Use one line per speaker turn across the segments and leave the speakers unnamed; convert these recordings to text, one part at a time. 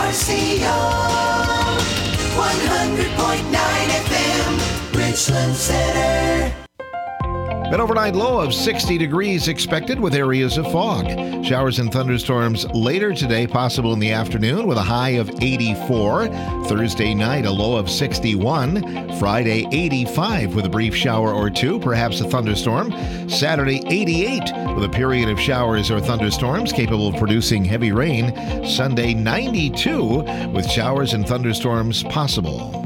RCO 100.9 FM, Richland Center.
An overnight low of 60 degrees expected with areas of fog. Showers and thunderstorms later today, possible in the afternoon with a high of 84. Thursday night, a low of 61. Friday, 85 with a brief shower or two, perhaps a thunderstorm. Saturday, 88 with a period of showers or thunderstorms capable of producing heavy rain. Sunday, 92 with showers and thunderstorms possible.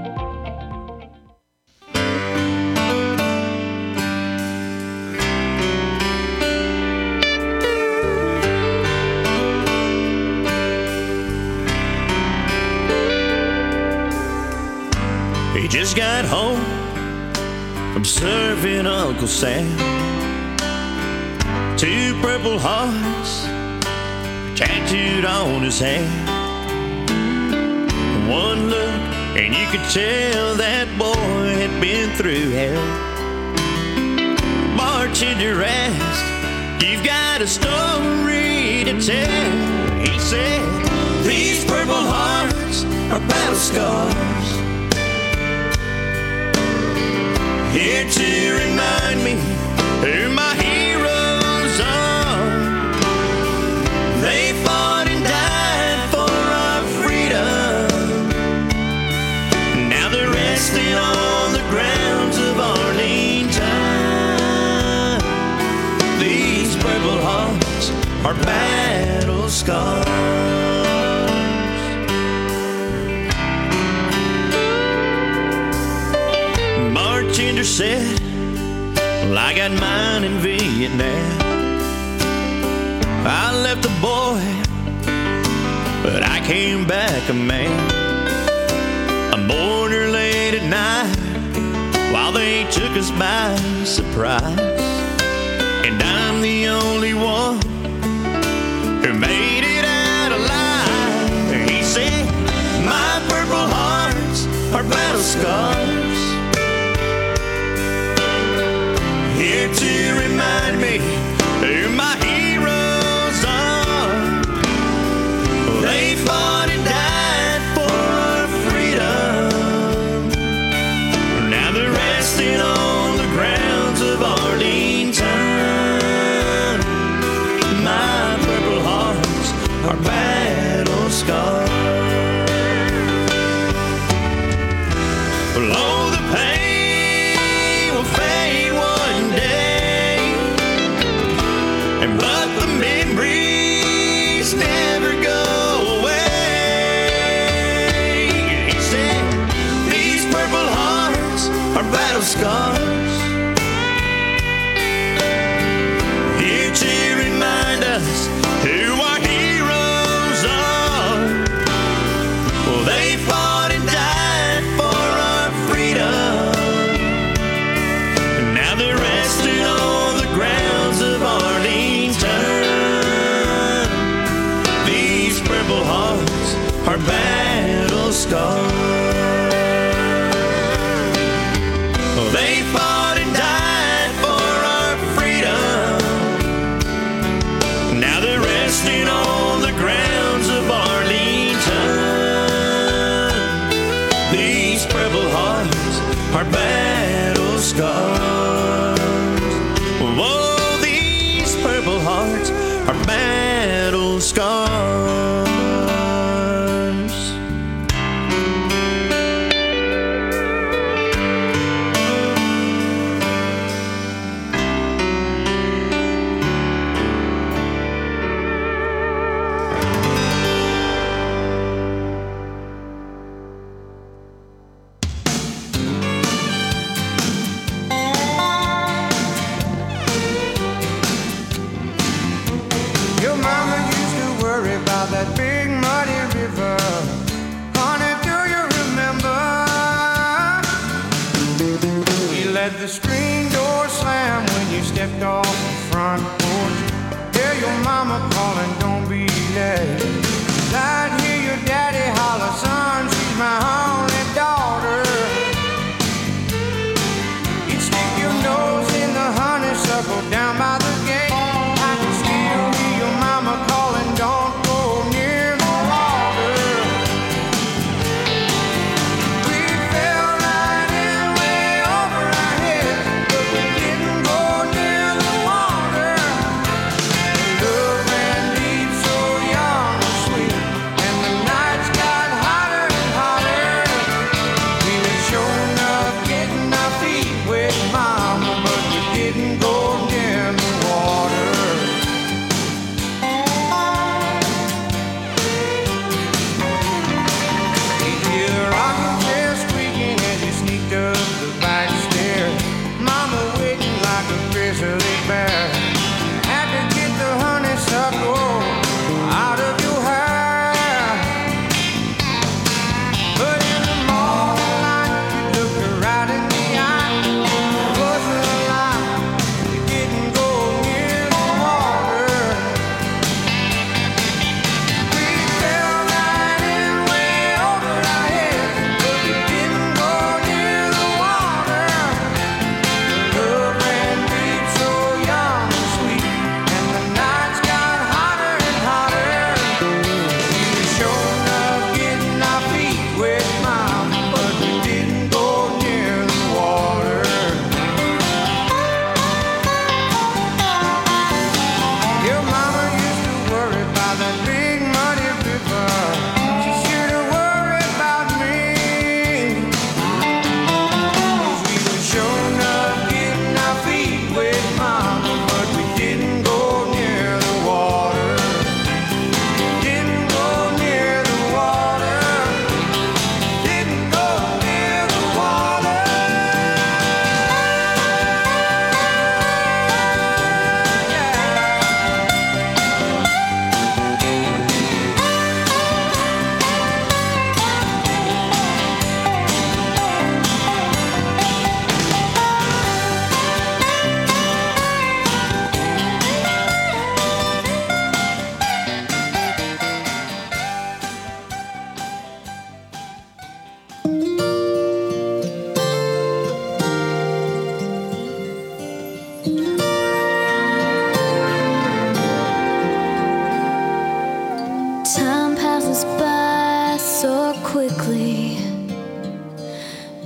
He just got home from serving Uncle Sam. 2 purple hearts tattooed on his hand. One look and you could tell that boy had been through hell. Bartender asked, "You've got a story to tell?" He said, "These purple hearts are battle scars, here to remind me who my heroes are. They fought and died for our freedom. Now they're resting on the grounds of Arlington. These purple hearts are battle scars." Bartender said, "Well, I got mine in Vietnam. I left a boy, but I came back a man. I'm born here late at night while they took us by surprise, and I'm the only one who made it out alive." He said, "My purple hearts are battle scars, here to remind me who my heroes are. They fought and died for our freedom. Now they're resting on the grounds of Arlington. My purple hearts are battle scars." Oh, the pain will fade one day, but the memories never go away. He said, "These purple hearts are battle scars, here to remind us who our heroes are. Well, they fought and died for our freedom. Now they're resting on the grounds of Arlington. These purple hearts are battle scars. They fought and died for our freedom. Now they're resting on the grounds of Arlington. These purple hearts are battle scars. Whoa, these purple hearts are battle scars."
Your mama used to worry about that big muddy river. Honey, do you remember? You let the screen door slam when you stepped off the front porch. Hear your mama calling, don't be late. I'd hear your daddy holler, son, she's my only daughter. You'd stick your nose in the honeysuckle down by the gate. I can still hear your mama calling, don't go near the water.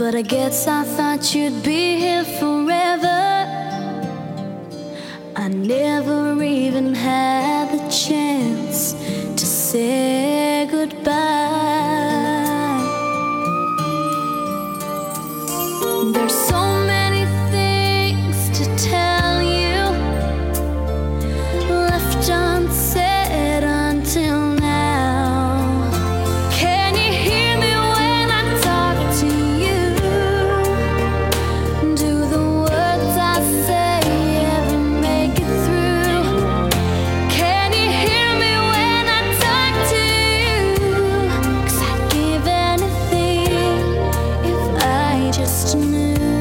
but I guess I thought you'd be here forever. I never even had the chance to say goodbye. There's so many things to tell you, left unsaid until now. Can you hear me when I talk to you? Do the words I say ever make it through? Can you hear me when I talk to you? 'Cause I'd give anything if I just knew.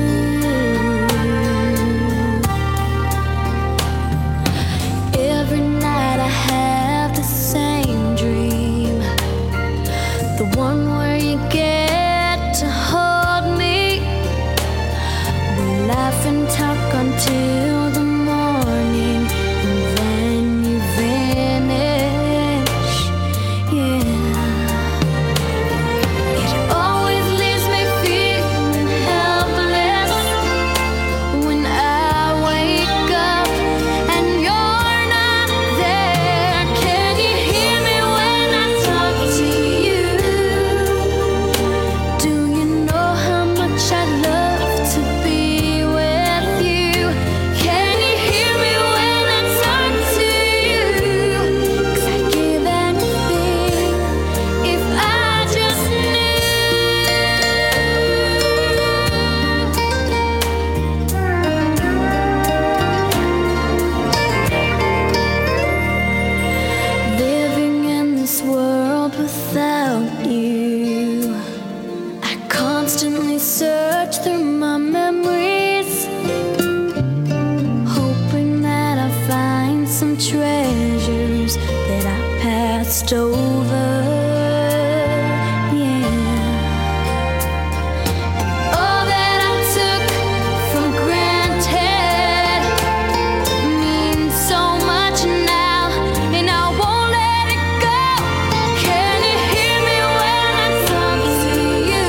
Every night I have the same dream, the one where you get to hold me. We laugh and talk until the morning, and then you vanish. Yeah, it always leaves me feeling helpless when I wake up and you're not there. Can you hear me when I talk to you? Do you know how much I'd love to be with you? Can you hear me when I talk to you? 'Cause I'd give anything if I just living in this world without you. I constantly search through my memories, hoping that I find some treasures that I passed over. Yeah, all that I took for granted means so much now, and I won't let it go. Can you hear me when I talk to you?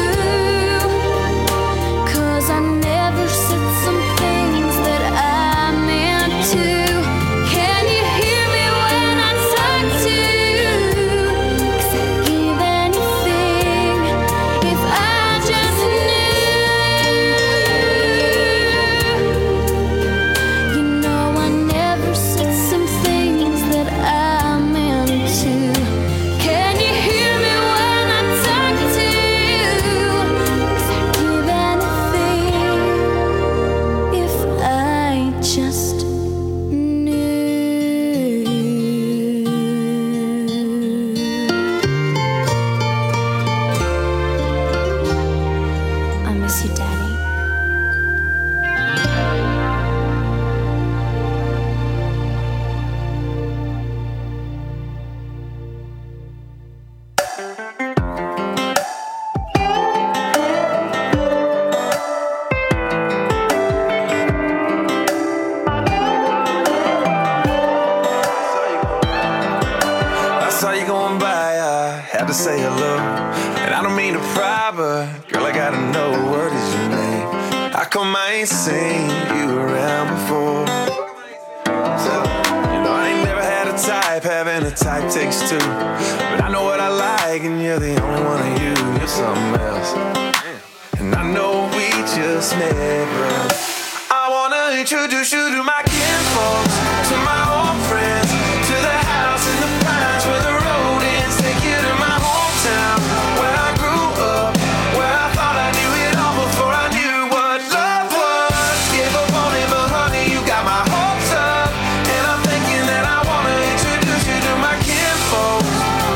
'Cause I never said some things that I meant to. Can you hear me when I talk to you? 'Cause I'd give anything if I just knew. You know I never said some things that I meant to. Can you hear me when I talk to you? 'Cause I'd give anything if I just knew. I miss you, Daddy.
I saw you going by, I had to say hello. And I don't mean to pry, but girl, I gotta know, what is your name? How come I ain't seen you around before? So, you know, I ain't never had a type, having a type takes two. But I know what I like, and you're the only one of you. You're something else. And I know we just met, but I wanna introduce you to my kinfolks, to my old friends, to the house in the pines where the road ends. Take you to my hometown, where I grew up, where I thought I knew it all before I knew what love was. Give up on it, but honey, you got my hopes up. And I'm thinking that I wanna introduce you to my kinfolks.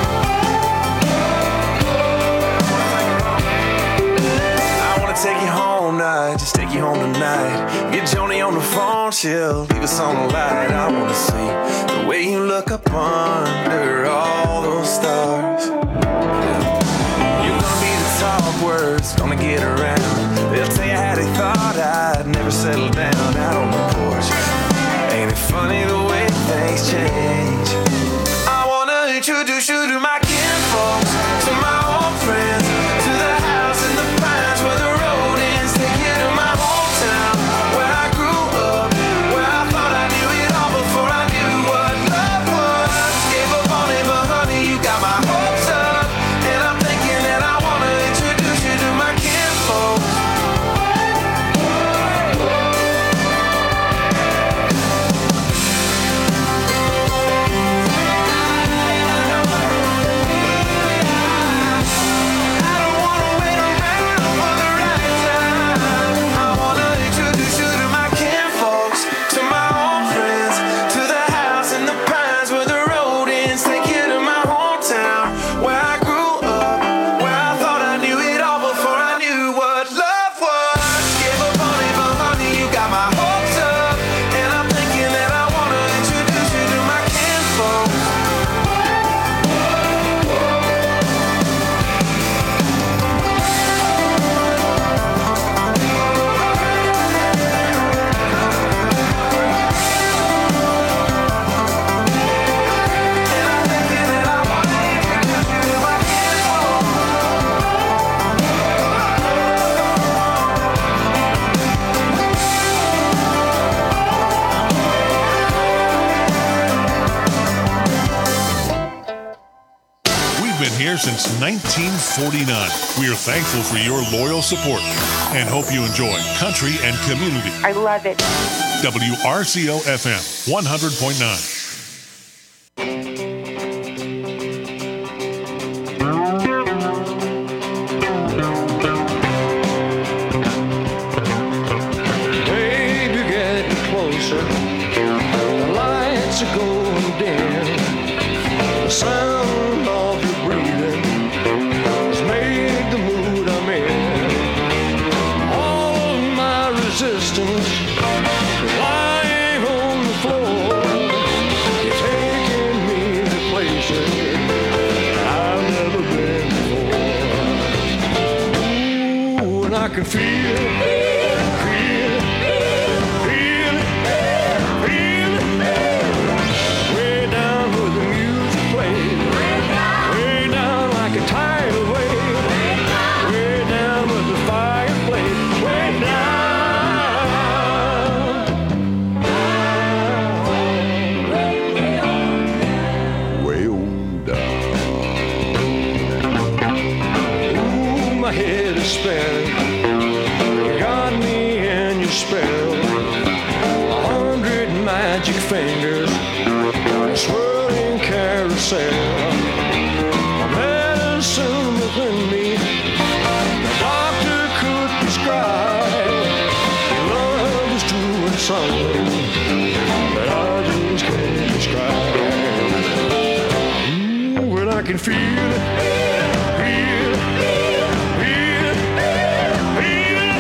I wanna take you home now, just take you home tonight. Get Joni on the phone, she'll leave us on the light. I wanna see the way you look up under all those stars. You're gonna be the talk words, gonna get around. They'll tell you how they thought I'd never settle down out on the porch. Ain't it funny the way things change? I wanna introduce you to my kinfolks, to my old friends, to the house in the pines where the road
since 1949. We are thankful for your loyal support and hope you enjoy country and community.
I love it.
WRCO FM 100.9.
I can feel it, feel it, feel it, feel it. Way down where the music plays. Way down like a tidal wave. Way down where the fire plays. Way down. Way on down. Ooh, my head is spinning. Spell 100 magic fingers, swirling carousel, medicine within me, the doctor could prescribe. Love is doing something that I just can't describe. Ooh, when I can feel it, feel it, feel it, feel it.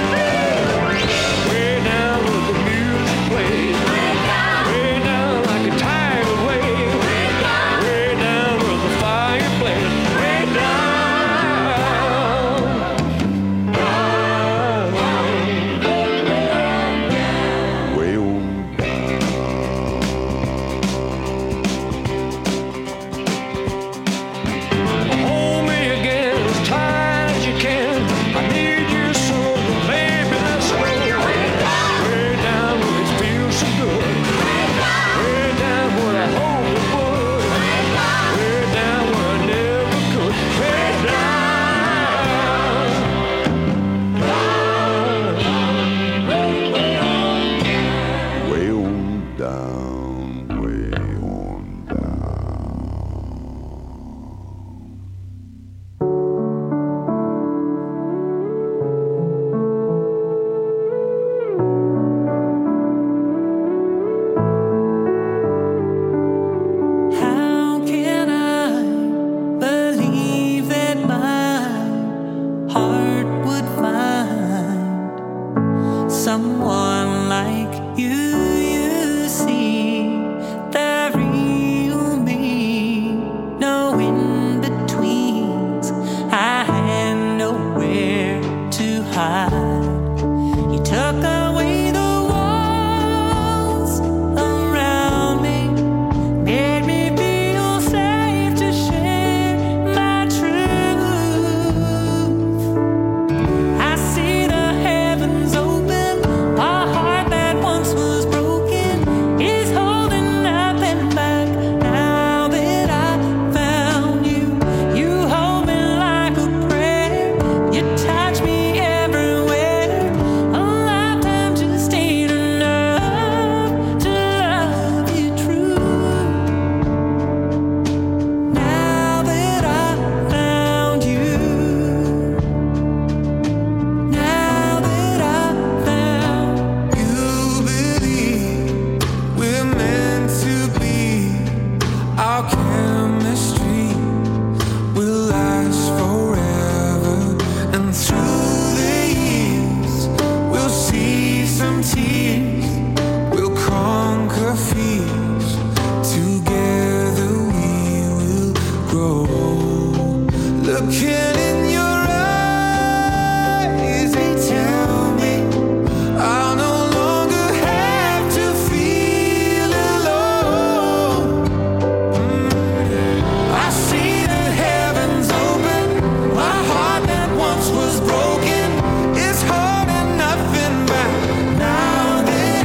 Was broken, it's holding nothing back. Now that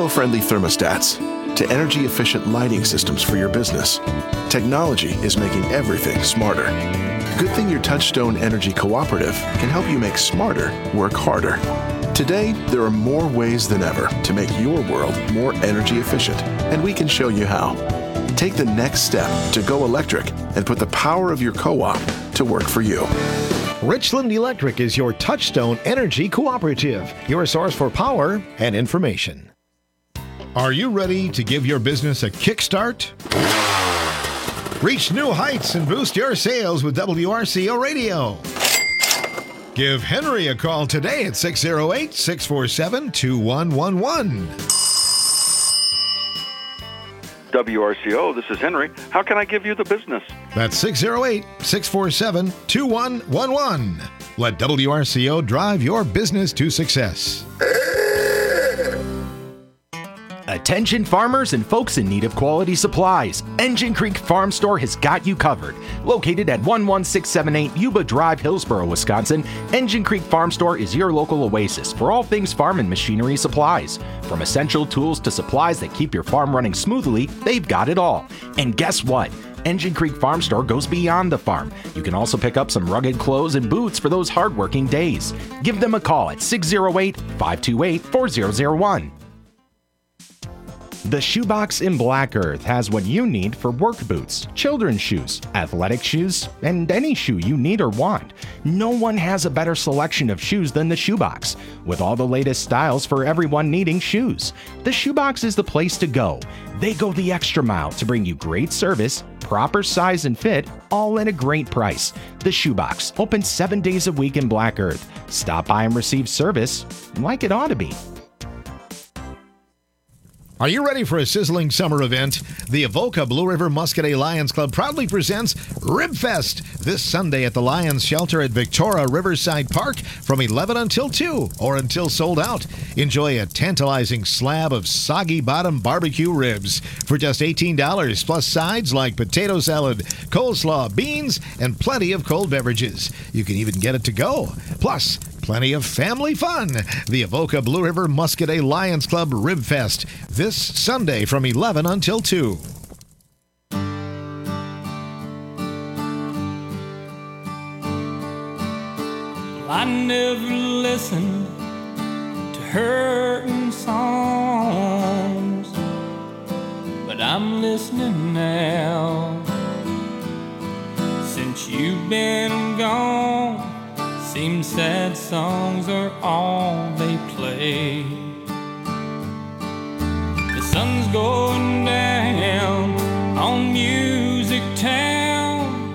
eco-friendly thermostats to energy-efficient lighting systems for your business, technology is making everything smarter. Good thing your Touchstone Energy Cooperative can help you make smarter work harder. Today, there are more ways than ever to make your world more energy efficient, and we can show you how. Take the next step to go electric and put the power of your co-op to work for you.
Richland Electric is your Touchstone Energy Cooperative, your source for power and information. Are you ready to give your business a kickstart? Reach new heights and boost your sales with WRCO Radio. Give Henry a call today at 608-647-2111.
WRCO, this is Henry. How can I give you the business?
That's 608-647-2111. Let WRCO drive your business to success.
Attention farmers and folks in need of quality supplies. Engine Creek Farm Store has got you covered. Located at 11678 Yuba Drive, Hillsboro, Wisconsin, Engine Creek Farm Store is your local oasis for all things farm and machinery supplies. From essential tools to supplies that keep your farm running smoothly, they've got it all. And guess what? Engine Creek Farm Store goes beyond the farm. You can also pick up some rugged clothes and boots for those hardworking days. Give them a call at 608-528-4001. The Shoebox in Black Earth has what you need for work boots, children's shoes, athletic shoes, and any shoe you need or want. No one has a better selection of shoes than the Shoebox, with all the latest styles for everyone needing shoes. The Shoebox is the place to go. They go the extra mile to bring you great service, proper size and fit, all at a great price. The Shoebox, open 7 days a week in Black Earth. Stop by and receive service like it ought to be.
Are you ready for a sizzling summer event? The Avoca Blue River Muscadet Lions Club proudly presents Rib Fest this Sunday at the Lions Shelter at Victoria Riverside Park from 11 until 2 or until sold out. Enjoy a tantalizing slab of soggy bottom barbecue ribs for just $18 plus sides like potato salad, coleslaw, beans, and plenty of cold beverages. You can even get it to go. Plus, plenty of family fun. The Avoca Blue River Muscadet Lions Club Rib Fest this Sunday from 11 until 2.
I never listened to hurting songs, but I'm listening now. Since you've been gone, seems sad songs are all they play. The sun's going down on Music Town,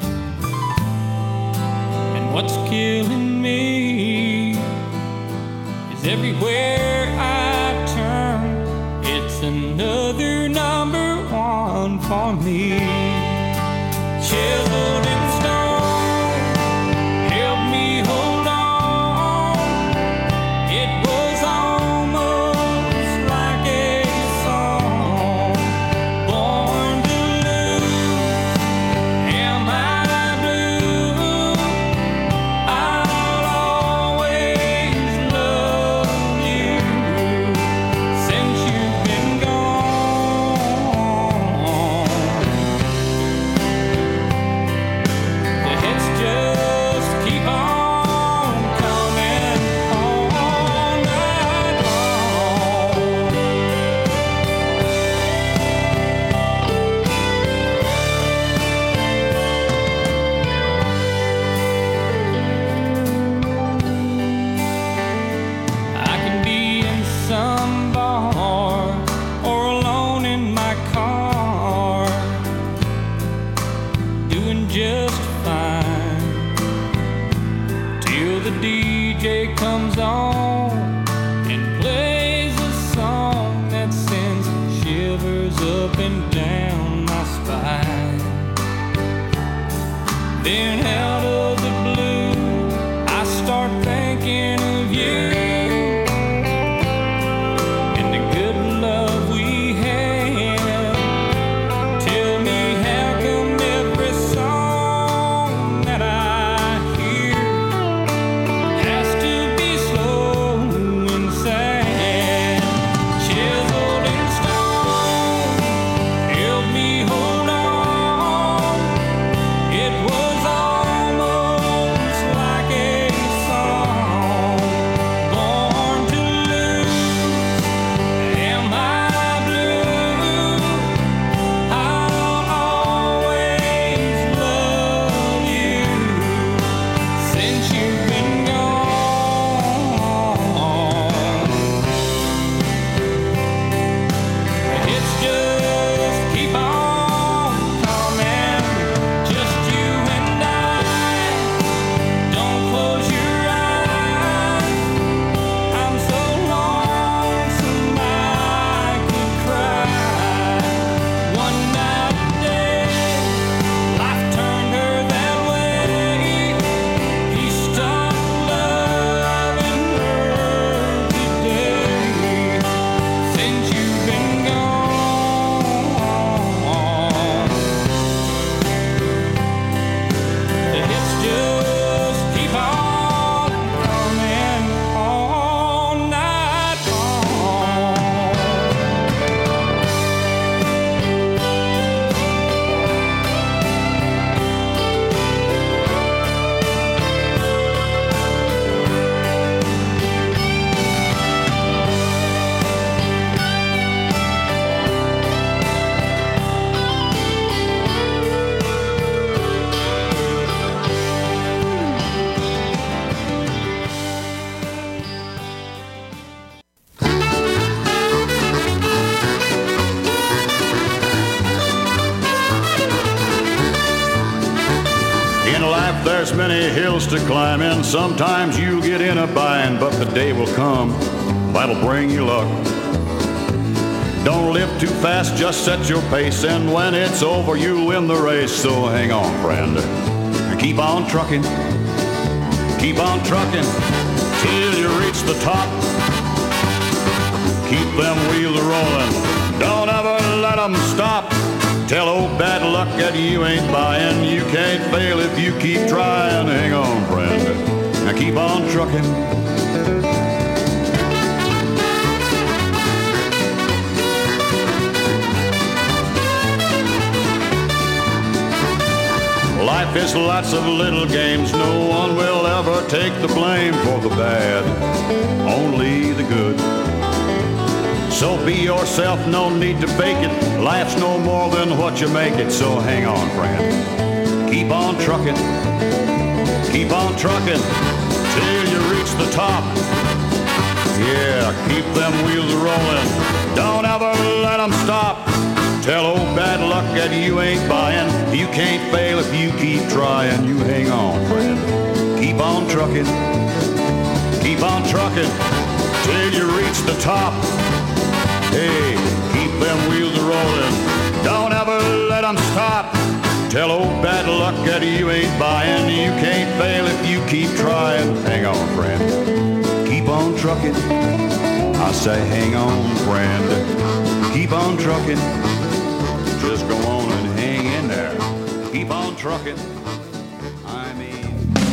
and what's killing me is everywhere I turn, it's another number one for me. Chiseled in stone, help me hold on. It was almost like a song. Born to lose, am I blue? I'll always love you since you've been gone. The hits just keep on coming all night long. I can be in some bar or alone in my car, doing just fine till the DJ comes on and plays a song that sends shivers up and down my spine. Then out of the blue, I start thinking of you and the good love we had. Tell me, how come every song that I hear has to be slow and sad? Chiseled
In life there's many hills to climb, and sometimes you get in a bind, but the day will come that'll bring you luck. Don't live too fast, just set your pace, and when it's over you'll win the race. So hang on, friend, and keep on trucking till you reach the top. Keep them wheels rolling, don't ever let them stop. Tell old bad luck that you ain't buying. You can't fail if you keep trying. Hang on, friend, now keep on trucking. Life is lots of little games. No one will ever take the blame for the bad, only the good. So be yourself, no need to fake it. Life's no more than what you make it. So hang on, friend, keep on trucking till you reach the top. Yeah, keep them wheels rolling, don't ever let them stop. Tell old bad luck that you ain't buying. You can't fail if you keep trying. You hang on, friend, keep on trucking till you reach the top. Hey, keep them wheels rolling, don't ever let them stop. Tell old bad luck that you ain't buying. You can't fail if you keep trying. Hang on, friend, keep on trucking. I say hang on, friend, keep on trucking. Just go on and hang in there. Keep on trucking. I mean...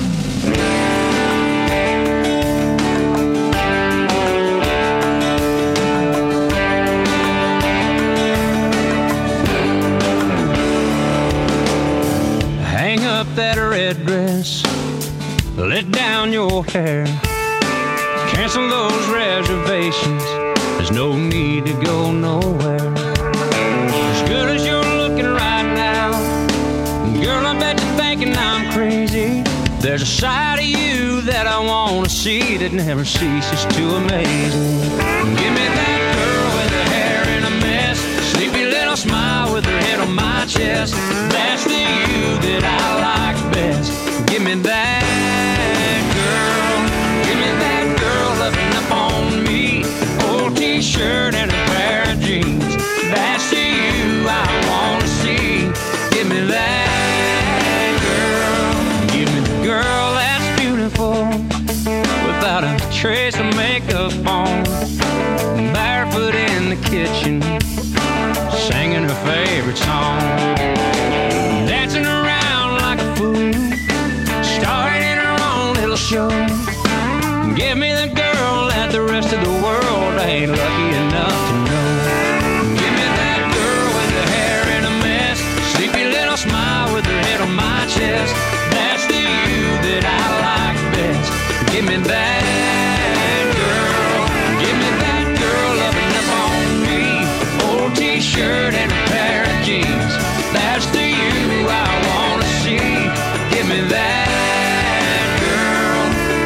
Hang up that red dress, let down your hair, cancel those reservations, there's no need to go nowhere. As good as you're looking right now, girl, I bet you're thinking I'm crazy. There's a side of you that I want to see that never ceases to amaze me. Give me that girl with her hair in a mess, sleepy little smile with her head on my chest. That's the you that I like best. Give me that girl, give me that girl loving up on me. Old t-shirt and a pair of jeans. That's the you I want to see. Give me that girl, give me the girl that's beautiful, without a trace of makeup on, barefoot in the kitchen, singing her favorite song, dancing around like a fool, starring in her own little show. Give me the girl that the rest of the world ain't lucky enough to know. Give me that girl with her hair in a mess, sleepy little smile with her head on my chest. That's the you that I like best. Give me that girl, give me that girl loving up on me. Old t-shirt and a pair of jeans. That's the you I wanna see. Give me that girl,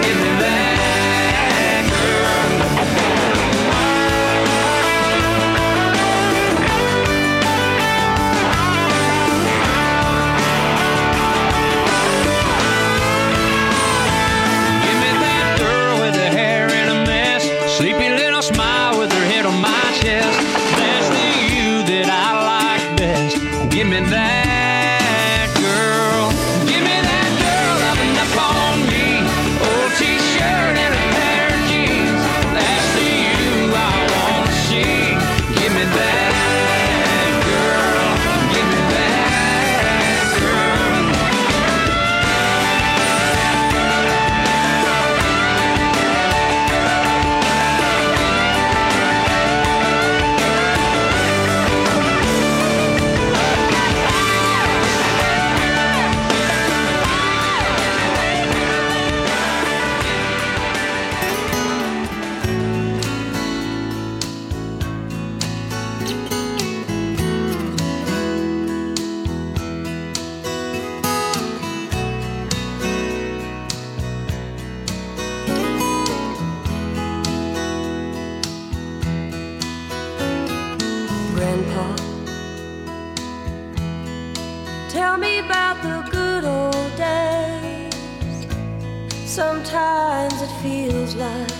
Sometimes it feels like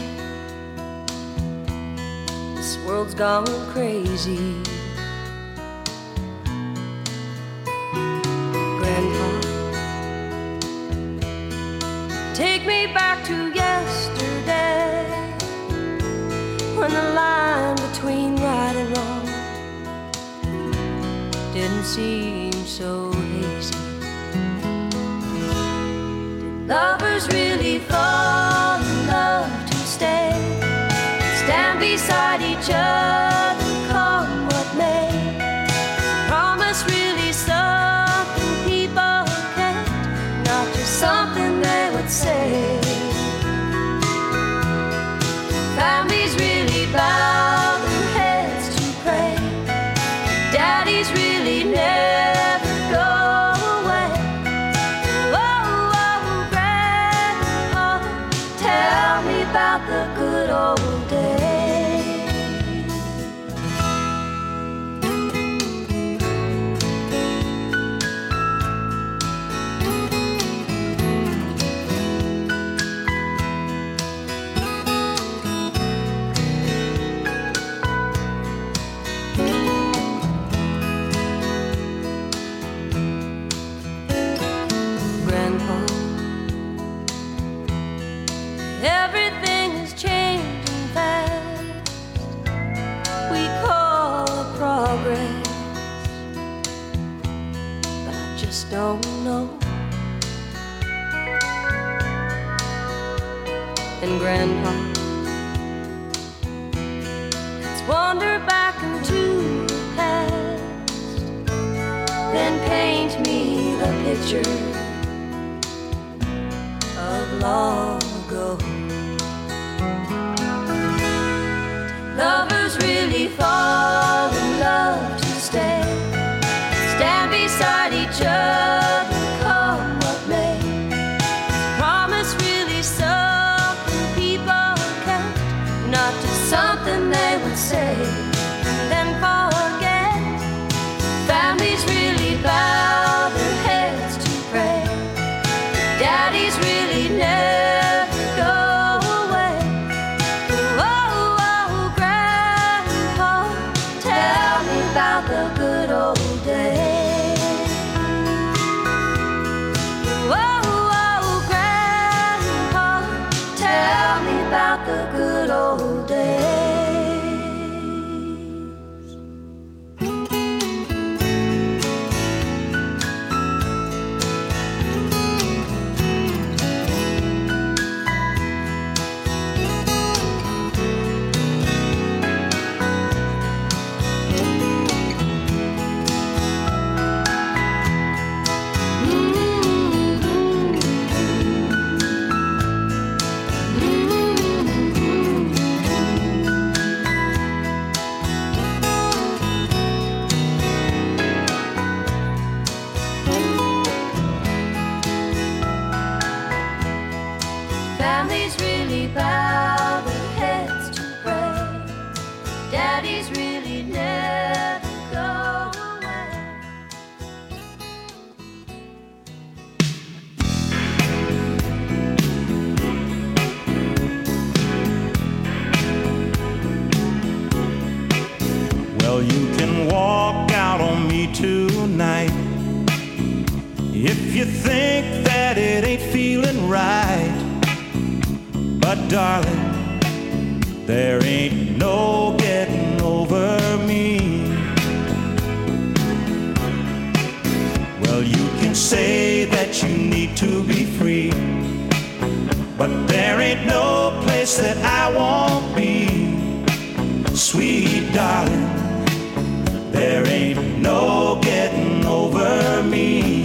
this world's gone crazy. Grandpa, take me back to yesterday, when the line between right and wrong didn't seem so hazy. Did lovers really fall in love to stay, stand beside each other, come what may? Promise really something people can't, not just something they would say. Families really bow their heads to pray. Daddies really never go away. Oh, oh, Grandpa, tell me about the good old days. Grandpa, everything is changing fast. We call it progress, but I just don't know. And Grandpa, let's wander back into the past, then paint me the picture of long ago. Lovers really fall in love to stay, stand beside each other, come what may. Promise really something people can't, not just something they would say and then forget. Families really bow their heads to pray. Daddies really never go away. Oh, oh, Grandpa, tell me about the good old days. Oh, oh, Grandpa, tell me about the good old days. Families really bow their heads to pray. Daddies really never go away.
Well, you can walk out on me tonight if you think that it ain't feeling right. But darling, there ain't no getting over me. Well, you can say that you need to be free, but there ain't no place that I won't be. Sweet darling, there ain't no getting over me.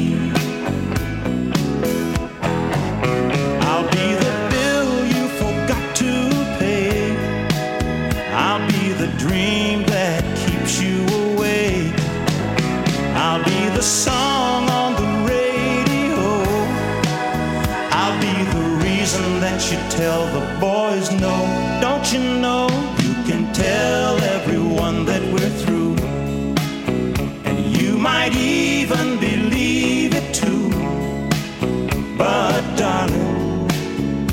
I'll be the bill you forgot to pay. I'll be the dream that keeps you awake. I'll be the song on the radio. I'll be the reason that you tell the boys no. Don't you know you can tell everyone that we're through, and you might even believe it too. But darling,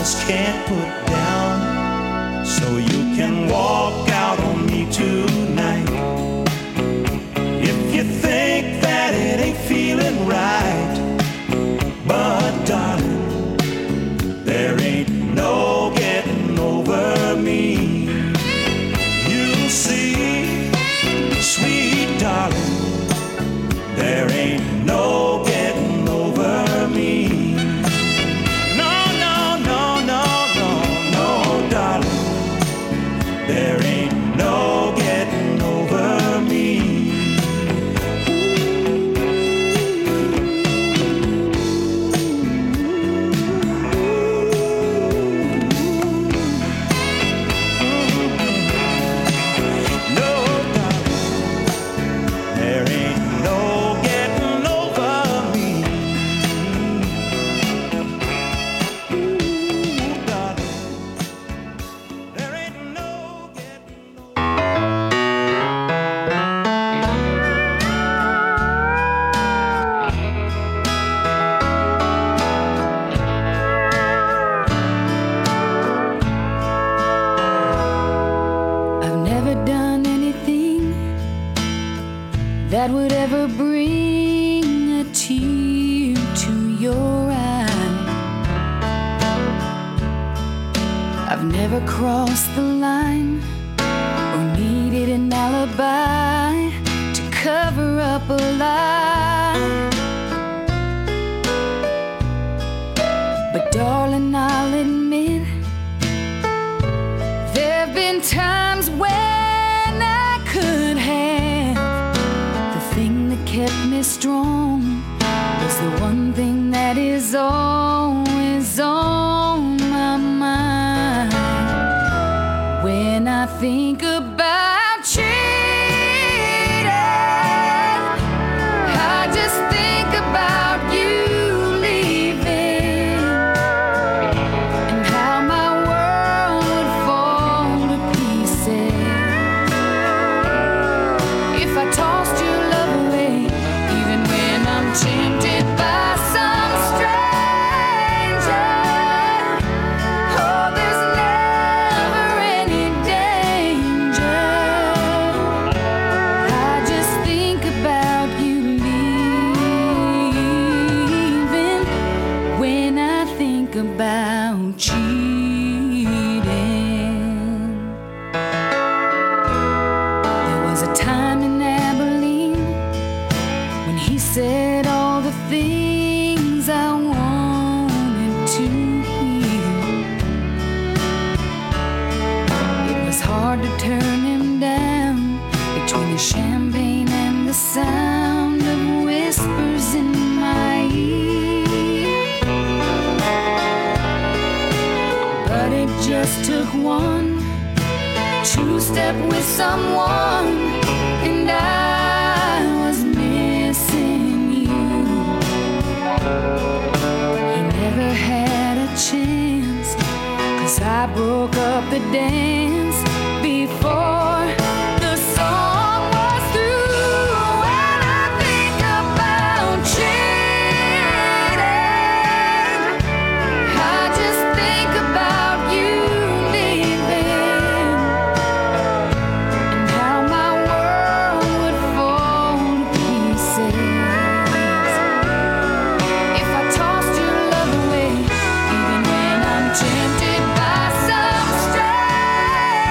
just can't put down. So you can walk out on me tonight. If you think that it ain't feeling right, but darling, there ain't no getting over me. You see, sweet darling, there ain't no getting over me. No, no, no, no, no, no, darling, there ain't no getting over me.
That would ever bring a tear to your eye. I've never crossed the line or needed an alibi to cover up a lie. But darling, I'll admit there've been times when I could have. The thing that kept me strong was the one thing that is always on my mind. When I think about cheating, I just think about you leaving, and how my world would fall to pieces if I tossed your love away, even when I'm tempted by some stranger. Oh, there's never any danger. I just think about you leaving when I think about cheating. There was a time in Abilene when he said all the things I wanted to hear. It was hard to turn him down between the champagne and the sound of whispers in my ear. But it just took one two-step with someone, and I was missing you. He never had a chance, 'cause I broke up the dance before the song was through. When I think about cheating, I just think about you leaving, and how my world would fall to pieces if I tossed your love away, even when I'm tempted by some stranger.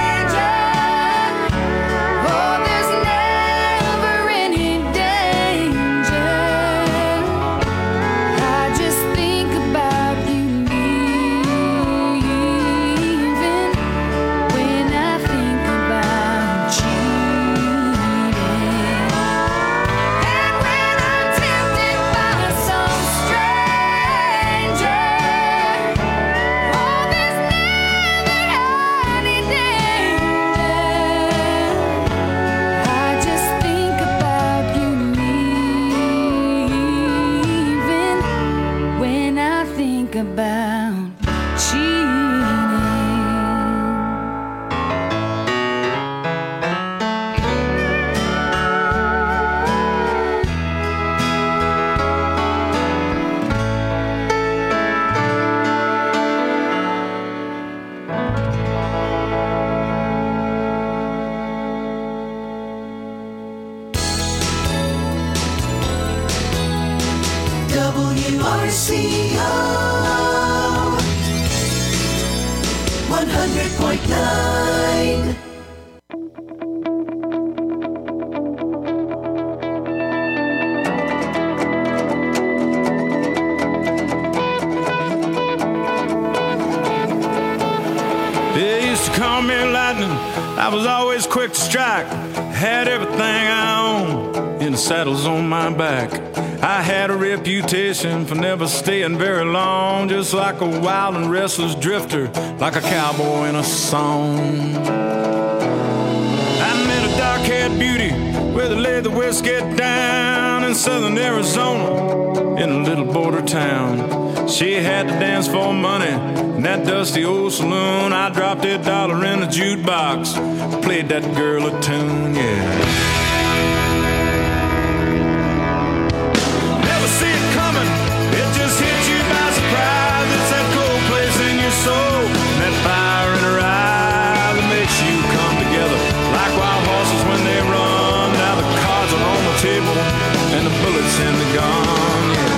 WRCO 100.9.
They used to call me lightning. I was always quick to strike. Had everything I owned in the saddles on my back. I had a reputation for never staying very long, just like a wild and restless drifter, like a cowboy in a song. I met a dark-haired beauty where they laid the whiskey down in southern Arizona, in a little border town. She had to dance for money in that dusty old saloon. I dropped $1 in the jukebox, played that girl a tune, yeah. Never see it coming, it just hits you by surprise. It's that cold place in your soul, that fire in her eye that makes you come together like wild horses when they run. Now the cards are on the table and the bullets in the gun, yeah.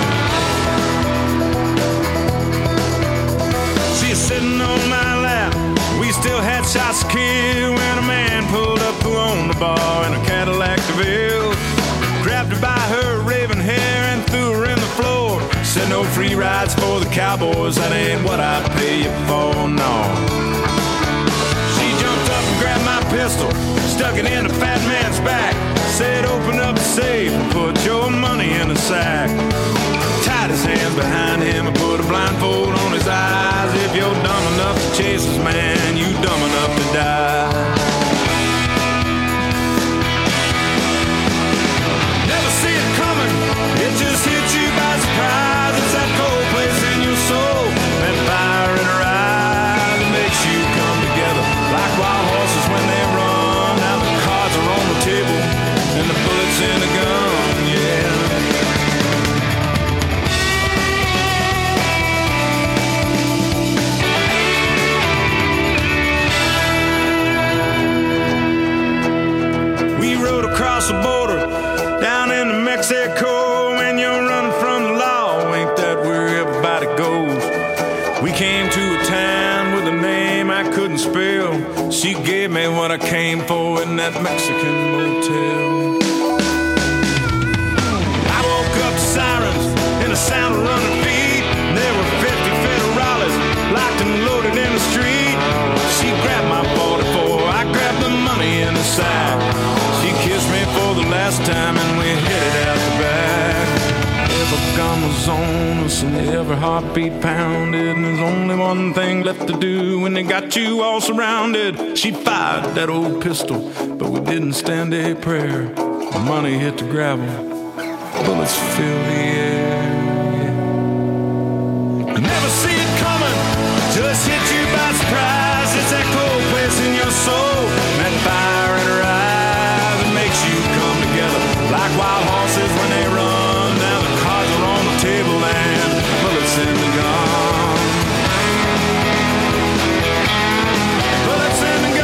Sitting on my lap, we still had shots to kill when a man pulled up who owned the bar in a Cadillac DeVille. Grabbed her by her raven hair and threw her in the floor. Said no free rides for the cowboys, that ain't what I pay you for, no. She jumped up and grabbed my pistol, stuck it in the fat man's back. Said open up the safe and put your money in the sack. Tied his hands behind him and put a blindfold on his eyes. If you're dumb enough to chase this man, you dumb enough to die. Never see it coming, it just hits you by surprise. It's that cold place in your soul, that fire in her eye that makes you come together like wild horses when they run. Now the cards are on the table and the bullets in the gun, yeah. Across the border, down into Mexico. When you're running from the law, ain't that where everybody goes? We came to a town with a name I couldn't spell. She gave me what I came for in that Mexican motel. I woke up to sirens and the sound of running feet. There were 50 federales locked and loaded in the street. She grabbed my 44, I grabbed the money in the sack. She kissed me for the last time and we headed out the back. Every gun was on us and every heartbeat pounded, and there's only one thing left to do when they got you all surrounded. She fired that old pistol, but we didn't stand a prayer. The money hit the gravel, bullets filled the air, yeah. Never see it coming, just hit you by surprise. It's that cold place in your soul, that fire in her eye that makes you come together like wild horses when they run. Now the cards are on the table and bullets in the gun. Bullets in the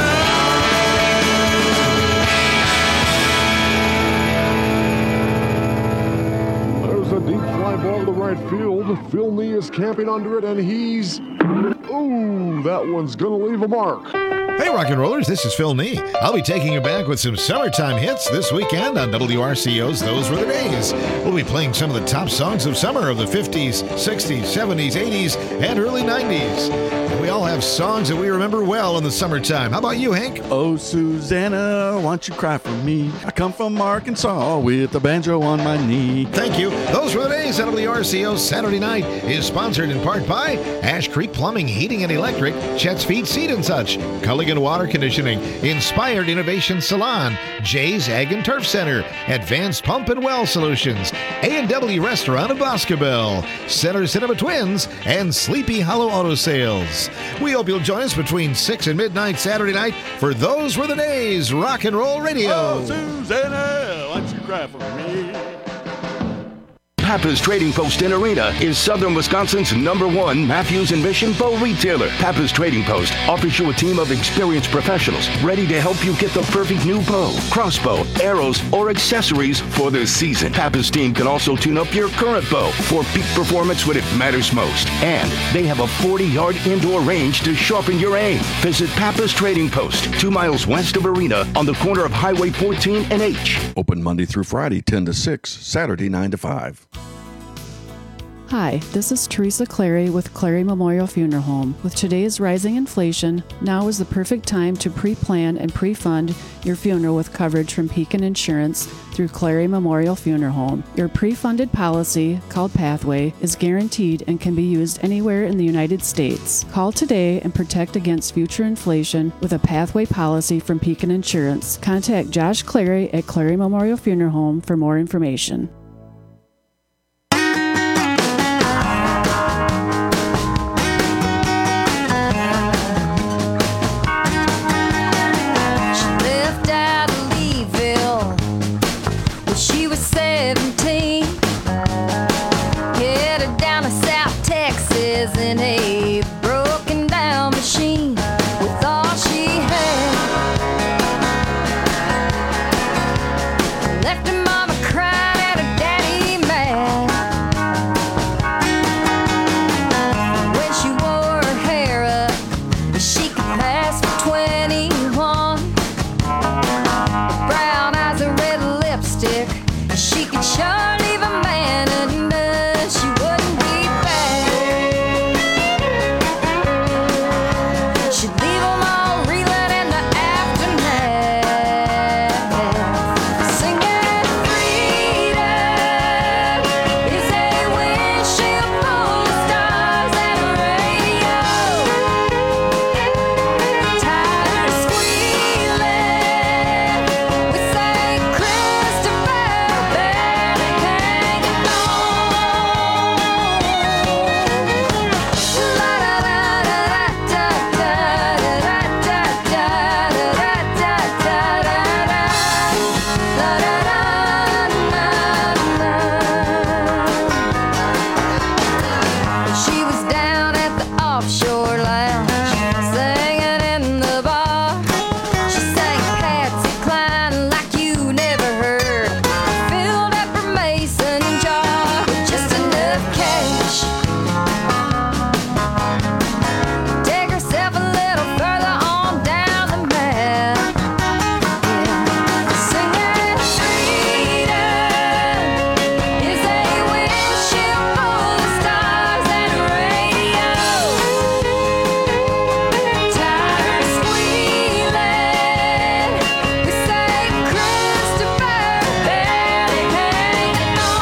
gun.
There's a deep fly ball to right field. Phil Nee is camping under it, and he's... Ooh, that one's gonna leave a mark.
Hey, rock and rollers, this is Phil Nee. I'll be taking you back with some summertime hits this weekend on WRCO's Those Were the Days. We'll be playing some of the top songs of summer of the 50s, 60s, 70s, 80s, and early 90s. And we all have songs that we remember well in the summertime. How about you, Hank?
Oh, Susanna, won't you cry for me? I come from Arkansas with a banjo on my knee.
Thank you. Those Were the Days on WRCO Saturday Night is sponsored in part by Ash Creek Plumbing, Heating, and Electric, Chet's Feet, Seed and Such, Culligan Water Conditioning, Inspired Innovation Salon, Jay's Ag and Turf Center, Advanced Pump and Well Solutions, A&W Restaurant of Boscobel, Center Cinema Twins, and Sleepy Hollow Auto Sales. We hope you'll join us between 6 and midnight Saturday night for Those Were the Days Rock and Roll Radio.
Oh, Susanna, won't you cry for me?
Pappas Trading Post in Arena is Southern Wisconsin's #1 Matthews and Mission bow retailer. Pappas Trading Post offers you a team of experienced professionals ready to help you get the perfect new bow, crossbow, arrows, or accessories for the season. Pappas team can also tune up your current bow for peak performance when it matters most. And they have a 40-yard indoor range to sharpen your aim. Visit Pappas Trading Post, 2 miles west of Arena on the corner of Highway 14 and H.
Open Monday through Friday, 10 to 6, Saturday, 9 to 5.
Hi, this is Teresa Clary with Clary Memorial Funeral Home. With today's rising inflation, now is the perfect time to pre-plan and pre-fund your funeral with coverage from Pekin Insurance through Clary Memorial Funeral Home. Your pre-funded policy, called Pathway, is guaranteed and can be used anywhere in the United States. Call today and protect against future inflation with a Pathway policy from Pekin Insurance. Contact Josh Clary at Clary Memorial Funeral Home for more information.
In a broken down machine with all she had, left her mama crying and her daddy mad. When she wore her hair up, she could pass for 21. Brown eyes and red lipstick, she could sure leave a man and she wouldn't be back. She'd leave them all reeling in the aftermath, singing freedom is a windshield full of stars and a radio. Tired of squealing with St. Christopher barely hanging on. She was down at the offshore lounge, singing in the bar. She sang Patsy Cline like you never heard. Filled up her mason jar with just enough cash. Take herself a little further on down the map. Singing freedom is a windshield full of stars and a radio. Tired of squealing with St. Christopher barely hanging on.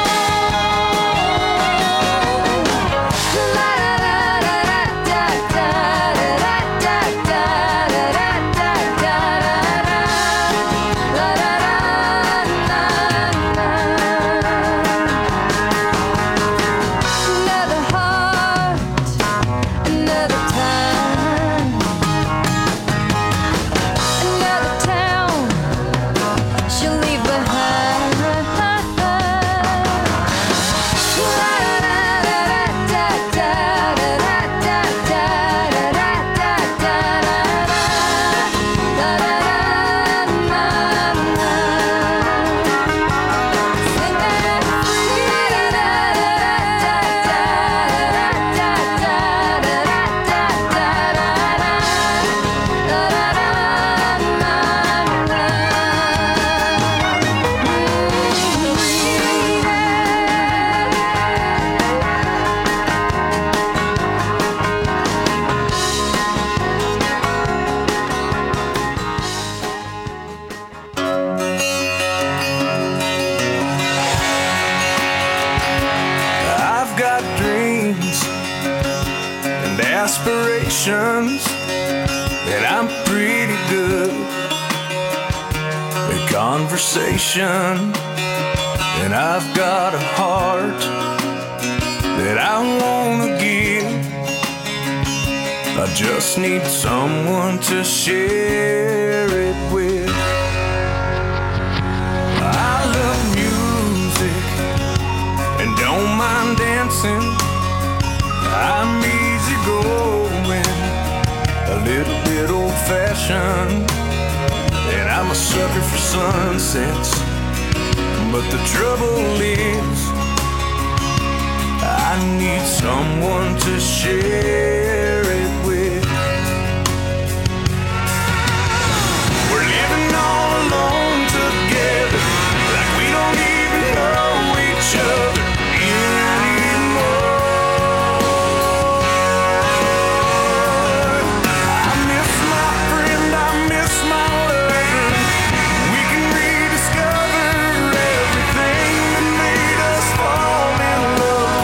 Another heart, another time, another town she'll leave behind.
I've got dreams and aspirations, and I'm pretty good at conversation. And I've got a heart that I wanna give. I just need someone to share it with. I love music and dancing. I'm easy going, a little bit old-fashioned, and I'm a sucker for sunsets. But the trouble is, I need someone to share it with. We're living all alone together, like we don't even know each other anymore. I miss my friend, I miss my lover. We can rediscover everything that made us fall in love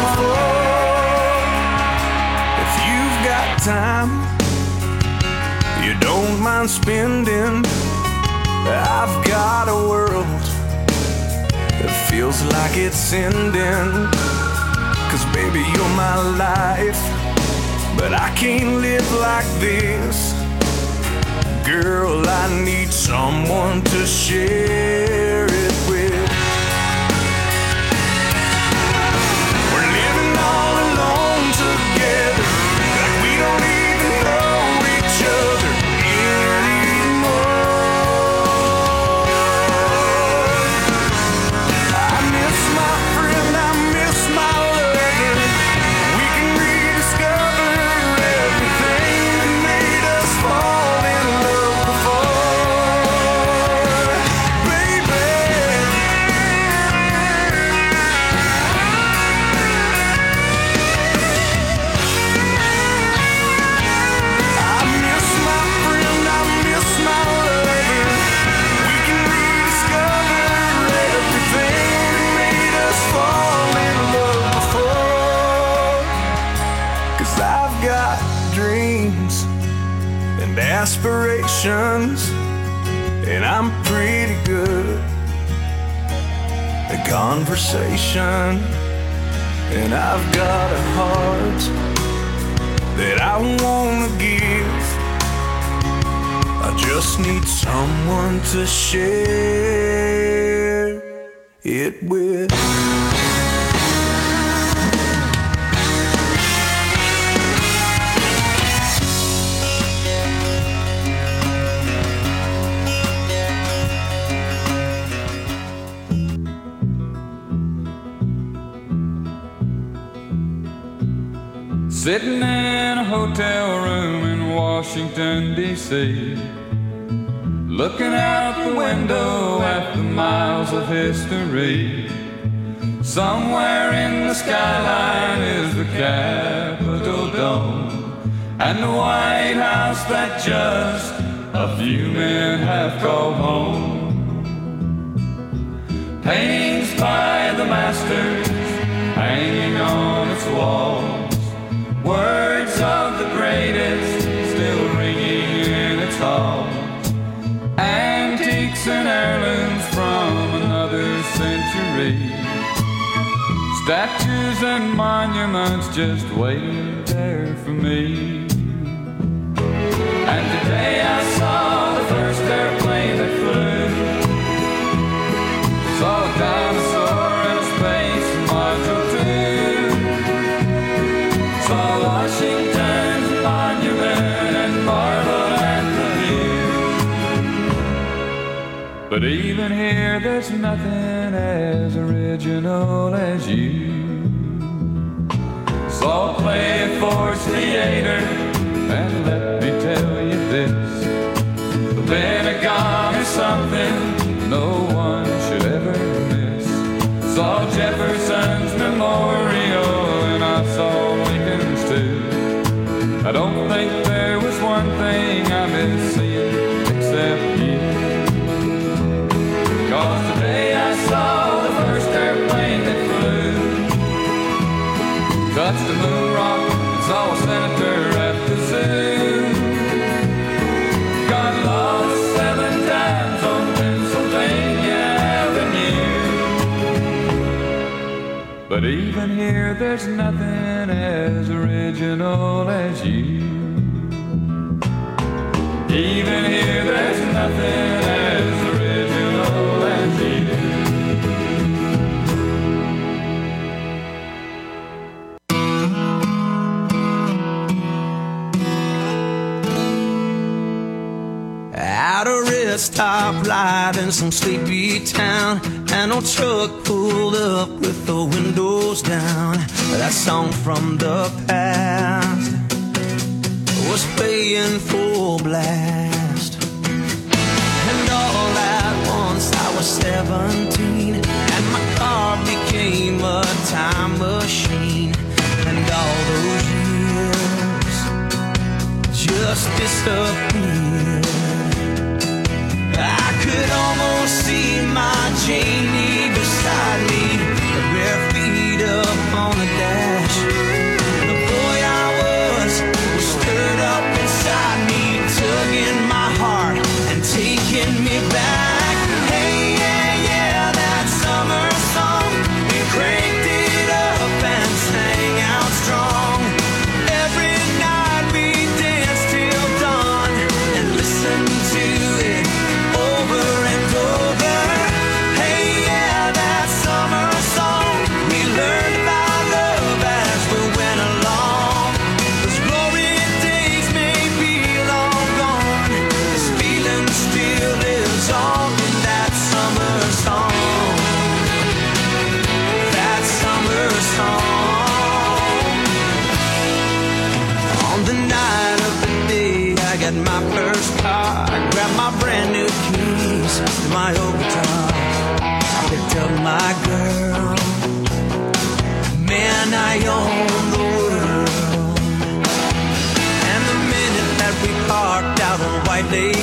before. If you've got time you don't mind spending, I've got a world that feels like it's ending. 'Cause baby, you're my life, but I can't live like this. Girl, I need someone to share it with. We're living all alone together, like we don't even know each other anymore. I miss my friend, I miss my lover. We can rediscover everything that made us fall in love before. Baby, I miss my friend, I miss my lover. We can rediscover everything that made us fall in love before. 'Cause I've got dreams and aspirations, and I'm pretty good at conversation. And I've got a heart that I wanna give. I just need someone to share it with.
Sitting in a hotel room in Washington, D.C., looking out the window at the miles of history. Somewhere in the skyline is the Capitol dome and the White House that just a few men have called home. Paintings by the masters hanging on its walls, words of the greatest still ringing in its halls, antiques and heirlooms from another century, statues and monuments just waiting there for me. And today I saw the first airplane that flew, saw a dinosaur in a space module too, saw Washington's monument and marveled at the view. But even here there's nothing as original as you. Saw a play at Ford's Theater, and let me tell you this, the Pentagon is something no one should ever miss. Saw Jefferson's memorial, and I saw Lincoln's too. I don't think there was one thing I miss seeing except you. 'Cause today I saw the first airplane that flew, touched the moon rock and saw a senator at the zoo. Got lost 7 times on Pennsylvania Avenue. But even here there's nothing as original as you. Even here there's nothing as original as you.
red stoplight in some sleepy town, and old truck pulled up with the windows down. That song from the past was playing full blast. And all at once I was 17, and my car became a time machine. And all those years just disappeared. I could almost see my Janie beside me, the bare feet up on the dash. The boy I was stirred up inside me, tugging my heart and taking me back. Hey, yeah, yeah, that summer song, we cranked it up and sang out strong. Every night we danced till dawn and listened to it over and over. Hey, yeah, that summer song, we learned about love as we went along. Those glory days may be long gone, this feeling still lives on in that summer song. That summer song. On the night of the day I got my first car, I grabbed my brand new keys to my old guitar. I picked up my girl, man, I own the world. And the minute that we parked out on White Lake